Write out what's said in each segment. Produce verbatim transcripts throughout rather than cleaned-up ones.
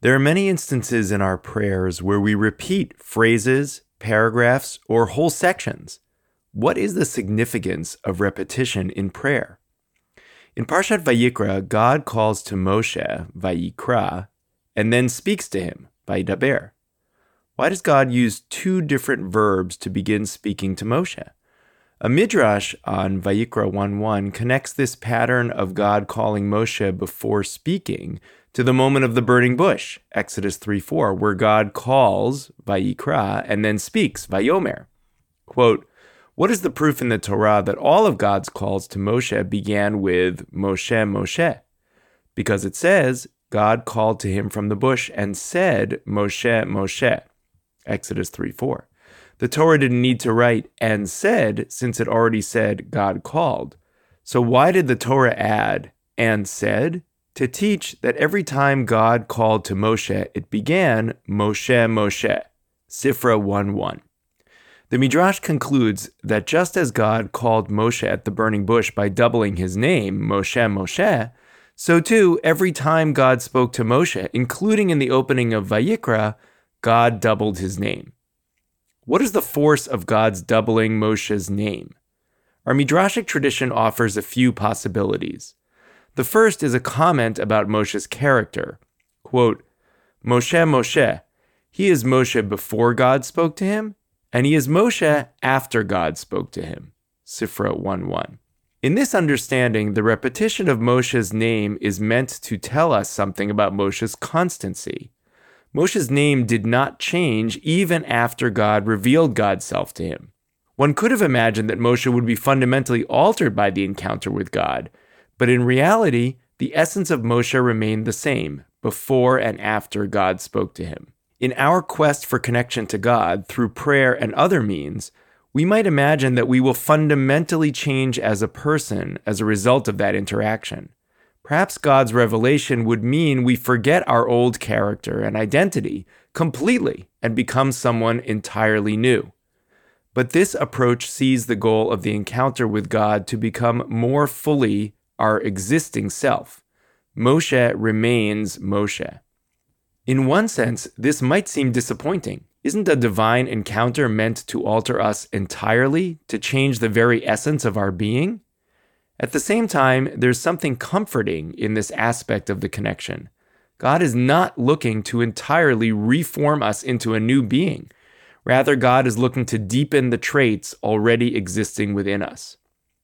There are many instances in our prayers where we repeat phrases, paragraphs, or whole sections. What is the significance of repetition in prayer? In Parshat Vayikra, God calls to Moshe, Vayikra, and then speaks to him, Vayidaber. Why does God use two different verbs to begin speaking to Moshe? A midrash on Vayikra one one connects this pattern of God calling Moshe before speaking to the moment of the burning bush, Exodus three four, where God calls, Vayikra, and then speaks, Vayomer. Quote, what is the proof in the Torah that all of God's calls to Moshe began with Moshe, Moshe? Because it says, God called to him from the bush and said, Moshe, Moshe, Exodus three four. The Torah didn't need to write and said, since it already said God called. So why did the Torah add and said? To teach that every time God called to Moshe, it began Moshe, Moshe, Sifra one one. The Midrash concludes that just as God called Moshe at the burning bush by doubling his name, Moshe, Moshe, so too, every time God spoke to Moshe, including in the opening of Vayikra, God doubled his name. What is the force of God's doubling Moshe's name? Our Midrashic tradition offers a few possibilities. The first is a comment about Moshe's character. Quote, Moshe, Moshe, he is Moshe before God spoke to him, and he is Moshe after God spoke to him. Sifra one one. In this understanding, the repetition of Moshe's name is meant to tell us something about Moshe's constancy. Moshe's name did not change even after God revealed God's self to him. One could have imagined that Moshe would be fundamentally altered by the encounter with God, but in reality, the essence of Moshe remained the same before and after God spoke to him. In our quest for connection to God through prayer and other means, we might imagine that we will fundamentally change as a person as a result of that interaction. Perhaps God's revelation would mean we forget our old character and identity completely and become someone entirely new. But this approach sees the goal of the encounter with God to become more fully our existing self. Moshe remains Moshe. In one sense, this might seem disappointing. Isn't a divine encounter meant to alter us entirely, to change the very essence of our being? At the same time, there's something comforting in this aspect of the connection. God is not looking to entirely reform us into a new being. Rather, God is looking to deepen the traits already existing within us.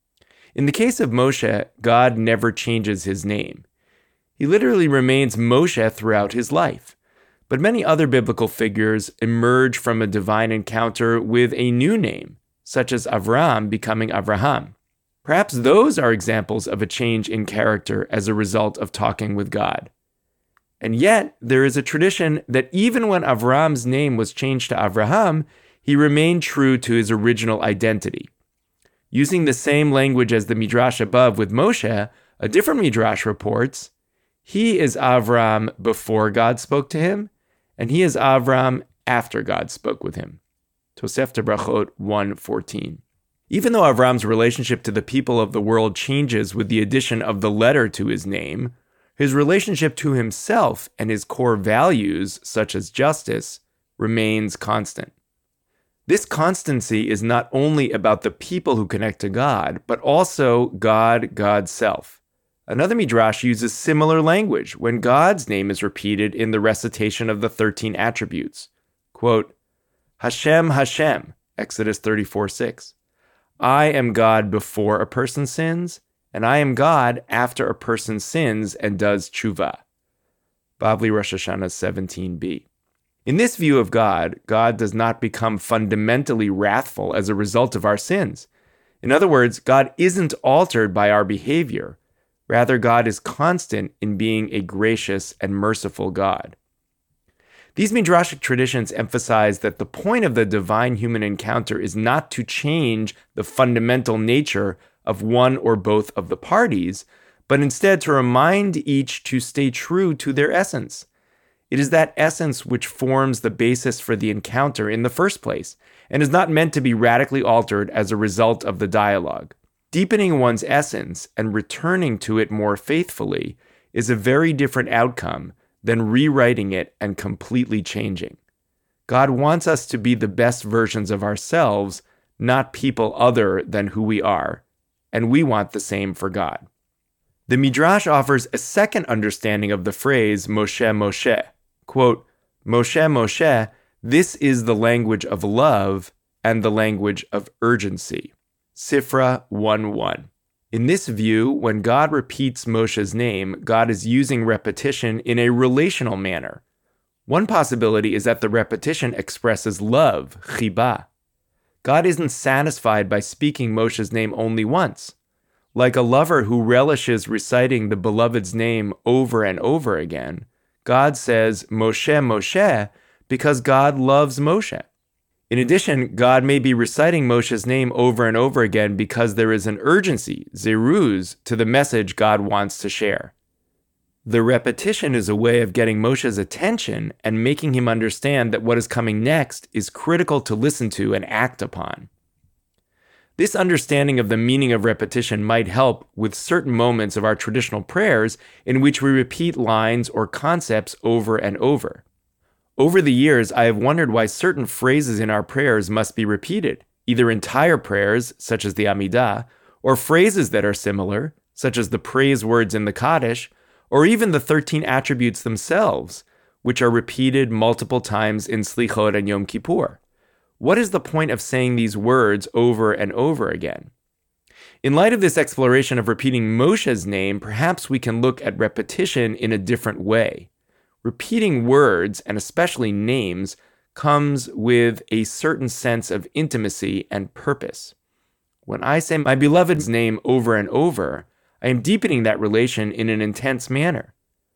In the case of Moshe, God never changes his name. He literally remains Moshe throughout his life. But many other biblical figures emerge from a divine encounter with a new name, such as Avram becoming Avraham. Perhaps those are examples of a change in character as a result of talking with God. And yet, there is a tradition that even when Avram's name was changed to Avraham, he remained true to his original identity. Using the same language as the Midrash above with Moshe, a different Midrash reports, he is Avram before God spoke to him, and he is Avram after God spoke with him. Tosefta Brachot one fourteen. Even though Avram's relationship to the people of the world changes with the addition of the letter to his name, his relationship to himself and his core values, such as justice, remains constant. This constancy is not only about the people who connect to God, but also God, God's self. Another Midrash uses similar language when God's name is repeated in the recitation of the thirteen attributes. Quote, Hashem, Hashem, Exodus thirty-four six. I am God before a person sins, and I am God after a person sins and does tshuva. Bavli Rosh Hashanah seventeen b. In this view of God, God does not become fundamentally wrathful as a result of our sins. In other words, God isn't altered by our behavior. Rather, God is constant in being a gracious and merciful God. These Midrashic traditions emphasize that the point of the divine-human encounter is not to change the fundamental nature of one or both of the parties, but instead to remind each to stay true to their essence. It is that essence which forms the basis for the encounter in the first place, and is not meant to be radically altered as a result of the dialogue. Deepening one's essence and returning to it more faithfully is a very different outcome then rewriting it and completely changing. God wants us to be the best versions of ourselves, not people other than who we are, and we want the same for God. The Midrash offers a second understanding of the phrase Moshe Moshe. Quote, Moshe Moshe, this is the language of love and the language of urgency. Sifra one one. In this view, when God repeats Moshe's name, God is using repetition in a relational manner. One possibility is that the repetition expresses love, chibah. God isn't satisfied by speaking Moshe's name only once. Like a lover who relishes reciting the beloved's name over and over again, God says Moshe Moshe because God loves Moshe. In addition, God may be reciting Moshe's name over and over again because there is an urgency, zeruz, to the message God wants to share. The repetition is a way of getting Moshe's attention and making him understand that what is coming next is critical to listen to and act upon. This understanding of the meaning of repetition might help with certain moments of our traditional prayers in which we repeat lines or concepts over and over. Over the years, I have wondered why certain phrases in our prayers must be repeated, either entire prayers, such as the Amidah, or phrases that are similar, such as the praise words in the Kaddish, or even the thirteen attributes themselves, which are repeated multiple times in Slichot and Yom Kippur. What is the point of saying these words over and over again? In light of this exploration of repeating Moshe's name, perhaps we can look at repetition in a different way. Repeating words, and especially names, comes with a certain sense of intimacy and purpose. When I say my beloved's name over and over, I am deepening that relation in an intense manner.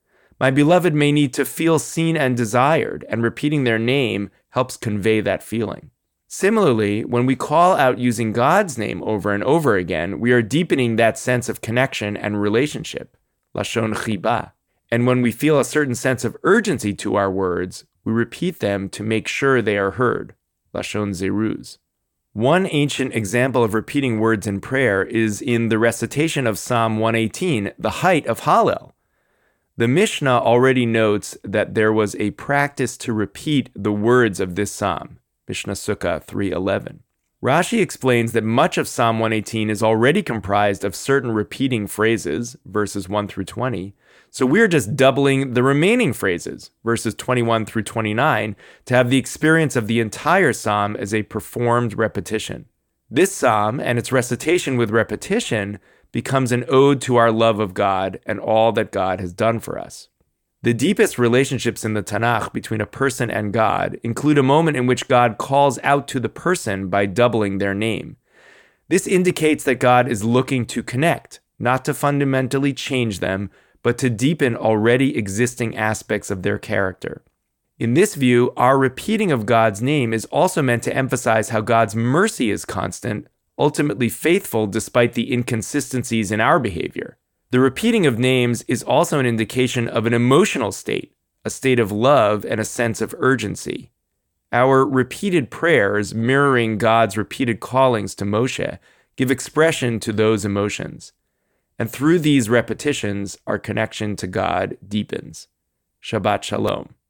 My beloved may need to feel seen and desired, and repeating their name helps convey that feeling. Similarly, when we call out using God's name over and over again, we are deepening that sense of connection and relationship, lashon chibah. And when we feel a certain sense of urgency to our words, we repeat them to make sure they are heard, lashon zeruz. One ancient example of repeating words in prayer is in the recitation of Psalm one eighteen, the height of Hallel. The Mishnah already notes that there was a practice to repeat the words of this psalm, Mishnah Sukkah three eleven. Rashi explains that much of Psalm one eighteen is already comprised of certain repeating phrases, verses one through twenty, so we're just doubling the remaining phrases, verses twenty-one through twenty-nine, to have the experience of the entire psalm as a performed repetition. This psalm and its recitation with repetition becomes an ode to our love of God and all that God has done for us. The deepest relationships in the Tanakh between a person and God include a moment in which God calls out to the person by doubling their name. This indicates that God is looking to connect, not to fundamentally change them, but to deepen already existing aspects of their character. In this view, our repeating of God's name is also meant to emphasize how God's mercy is constant, ultimately faithful despite the inconsistencies in our behavior. The repeating of names is also an indication of an emotional state, a state of love and a sense of urgency. Our repeated prayers, mirroring God's repeated callings to Moshe, give expression to those emotions. And through these repetitions, our connection to God deepens. Shabbat Shalom.